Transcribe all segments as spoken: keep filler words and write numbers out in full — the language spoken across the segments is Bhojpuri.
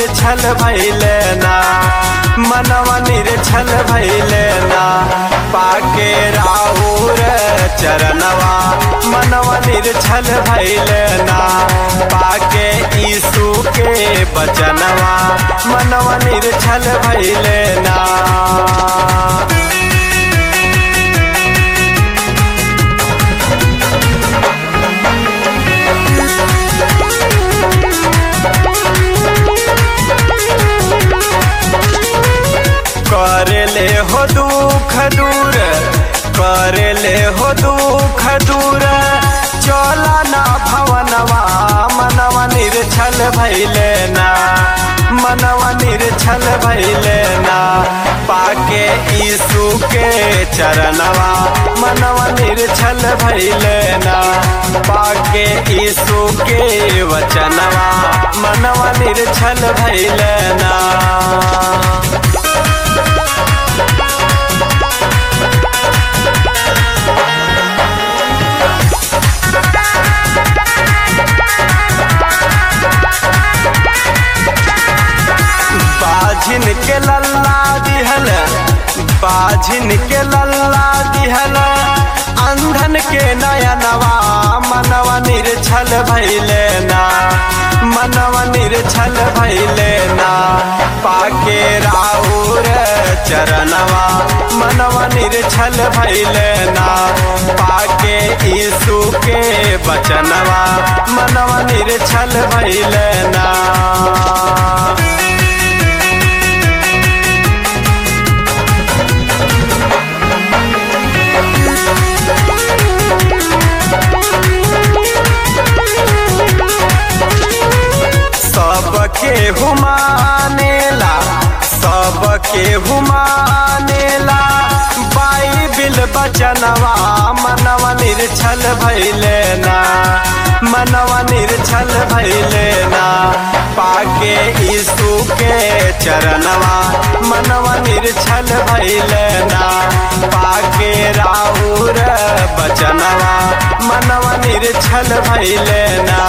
निर्छल भइले ना, मनवा निर्छल भइले ना, पाके राउर चरणवा मनवा निर्छल भइले ना, पाके यीशु के बचनवा मनवा निर्छल भइले ना। करेले हो दुख दूर, करेले हो दुख दूर, चला ना भवनवा मनवा निर्छल भइले ना, मनवा निर्छल भइले ना, पाके यीशु के चरणवा मनवा निर्छल भइले ना, पाके यीशु के वचनवा मनवा निर्छल भइले ना। बाझिन के लल्ला दिहल, बाझिन के लल्ला दिहल, अंधन के नयनवा मनवा निर्छल भइले ना, मनवा निर्छल भइले ना, पाके राउर चरणवा मनवा निर्छल भइले ना, पाके यीशु के बचनवा मनवा निर्छल भइले ना। सबके हुमानेला, सबके हुमानेला, बाइबिल बचनवा मनवा निर्छल भइले ना, मनवा निर्छल भइले ना, पाके यीशु के चरणवा मनवा निर्छल भइले ना, पाके राउर बचनवा मनवा निर्छल भइले ना।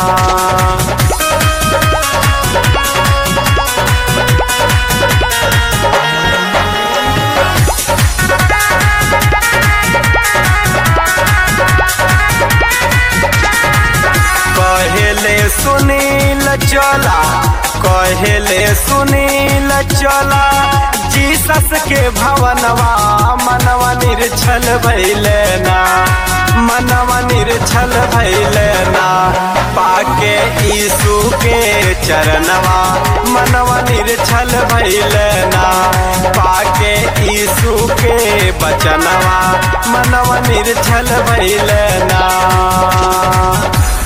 कहेले सुनील चला, कहेले सुनील चला, जीसस के भवनवा मनवा निर्छल भइले ना, मनवा निर्छल भइले ना, पाके यीशु के चरणवा मनवा निर्छल भइले ना, पाके यीशु के बचनवा मनवा निर्छल भइले ना।